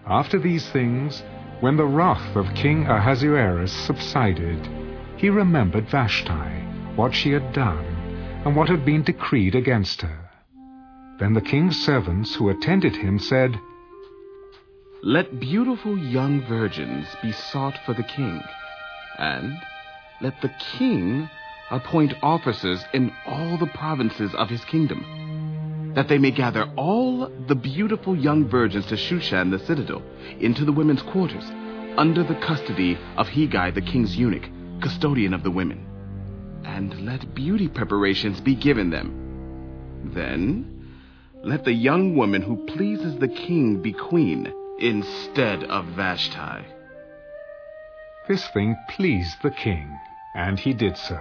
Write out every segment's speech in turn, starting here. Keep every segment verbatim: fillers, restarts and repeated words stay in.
After these things, when the wrath of King Ahasuerus subsided, he remembered Vashti, what she had done, and what had been decreed against her. Then the king's servants who attended him said, "Let beautiful young virgins be sought for the king, and let the king appoint officers in all the provinces of his kingdom, that they may gather all the beautiful young virgins to Shushan the citadel, into the women's quarters, under the custody of Hegai the king's eunuch, custodian of the women. And let beauty preparations be given them. Then let the young woman who pleases the king be queen instead of Vashti." This thing pleased the king, and he did so.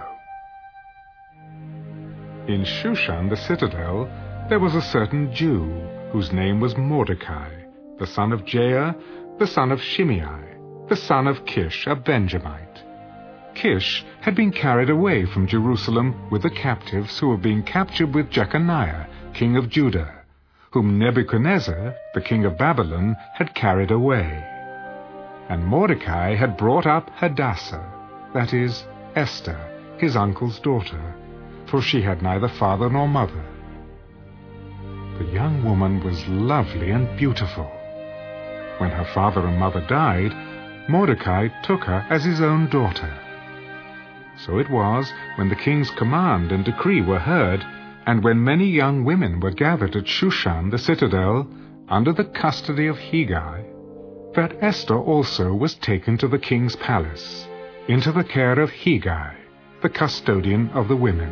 In Shushan the citadel there was a certain Jew, whose name was Mordecai, the son of Jair, the son of Shimei, the son of Kish, a Benjamite. Kish had been carried away from Jerusalem with the captives who were being captured with Jeconiah, king of Judah, whom Nebuchadnezzar, the king of Babylon, had carried away. And Mordecai had brought up Hadassah, that is, Esther, his uncle's daughter, for she had neither father nor mother. The young woman was lovely and beautiful. When her father and mother died, Mordecai took her as his own daughter. So it was, when the king's command and decree were heard, and when many young women were gathered at Shushan the citadel, under the custody of Hegai, that Esther also was taken to the king's palace, into the care of Hegai, the custodian of the women.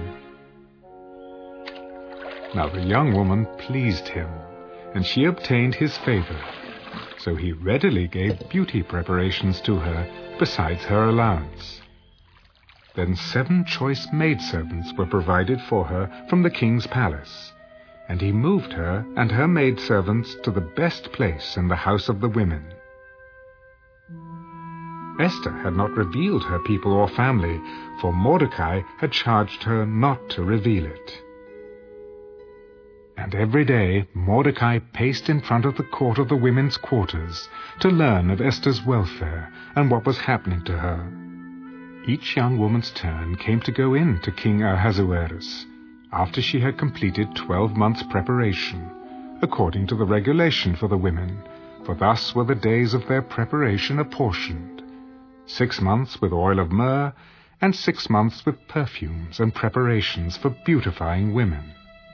Now the young woman pleased him, and she obtained his favor. So he readily gave beauty preparations to her, besides her allowance. Then seven choice maidservants were provided for her from the king's palace, and he moved her and her maidservants to the best place in the house of the women. Esther had not revealed her people or family, for Mordecai had charged her not to reveal it. And every day Mordecai paced in front of the court of the women's quarters to learn of Esther's welfare and what was happening to her. Each young woman's turn came to go in to King Ahasuerus, after she had completed twelve months' preparation, according to the regulation for the women, for thus were the days of their preparation apportioned, six months with oil of myrrh, and six months with perfumes and preparations for beautifying women.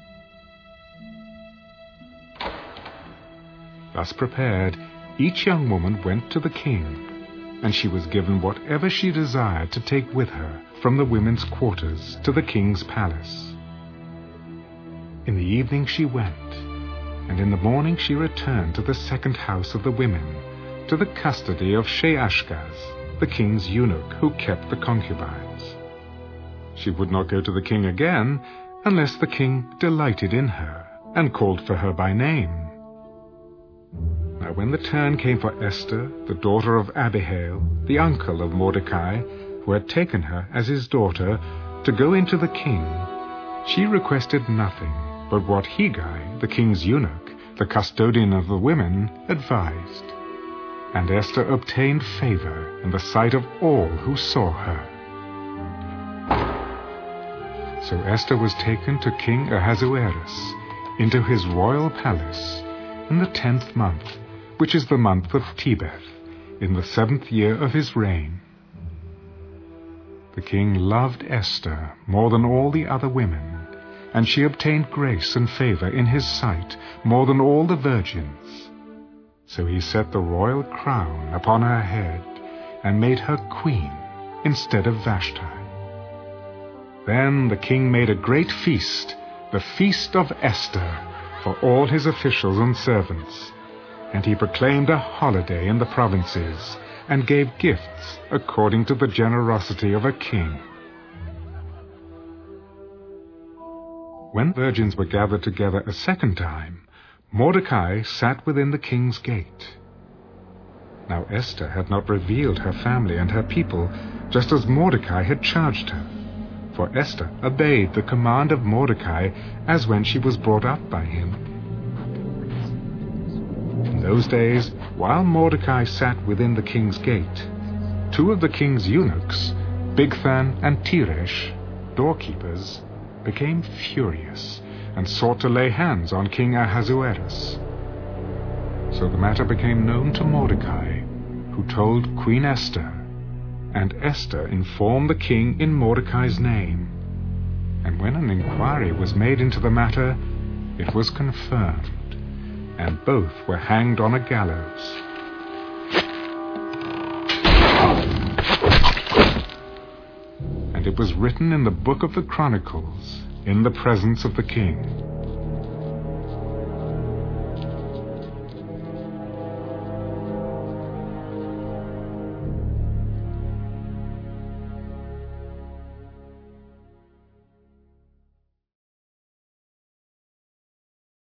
Thus prepared, each young woman went to the king, and she was given whatever she desired to take with her from the women's quarters to the king's palace. In the evening she went, and in the morning she returned to the second house of the women, to the custody of Sheashgaz, the king's eunuch who kept the concubines. She would not go to the king again unless the king delighted in her and called for her by name. Now when the turn came for Esther, the daughter of Abihail, the uncle of Mordecai, who had taken her as his daughter, to go into the king, she requested nothing but what Hegai, the king's eunuch, the custodian of the women, advised. And Esther obtained favor in the sight of all who saw her. So Esther was taken to King Ahasuerus into his royal palace in the tenth month, which is the month of Tebeth, in the seventh year of his reign. The king loved Esther more than all the other women, and she obtained grace and favor in his sight more than all the virgins. So he set the royal crown upon her head and made her queen instead of Vashti. Then the king made a great feast, the feast of Esther, for all his officials and servants, and he proclaimed a holiday in the provinces, and gave gifts according to the generosity of a king. When virgins were gathered together a second time, Mordecai sat within the king's gate. Now Esther had not revealed her family and her people, just as Mordecai had charged her. For Esther obeyed the command of Mordecai as when she was brought up by him. In those days, while Mordecai sat within the king's gate, two of the king's eunuchs, Bigthan and Teresh, doorkeepers, became furious and sought to lay hands on King Ahasuerus. So the matter became known to Mordecai, who told Queen Esther, and Esther informed the king in Mordecai's name. And when an inquiry was made into the matter, it was confirmed, and both were hanged on a gallows. And it was written in the book of the Chronicles, in the presence of the king.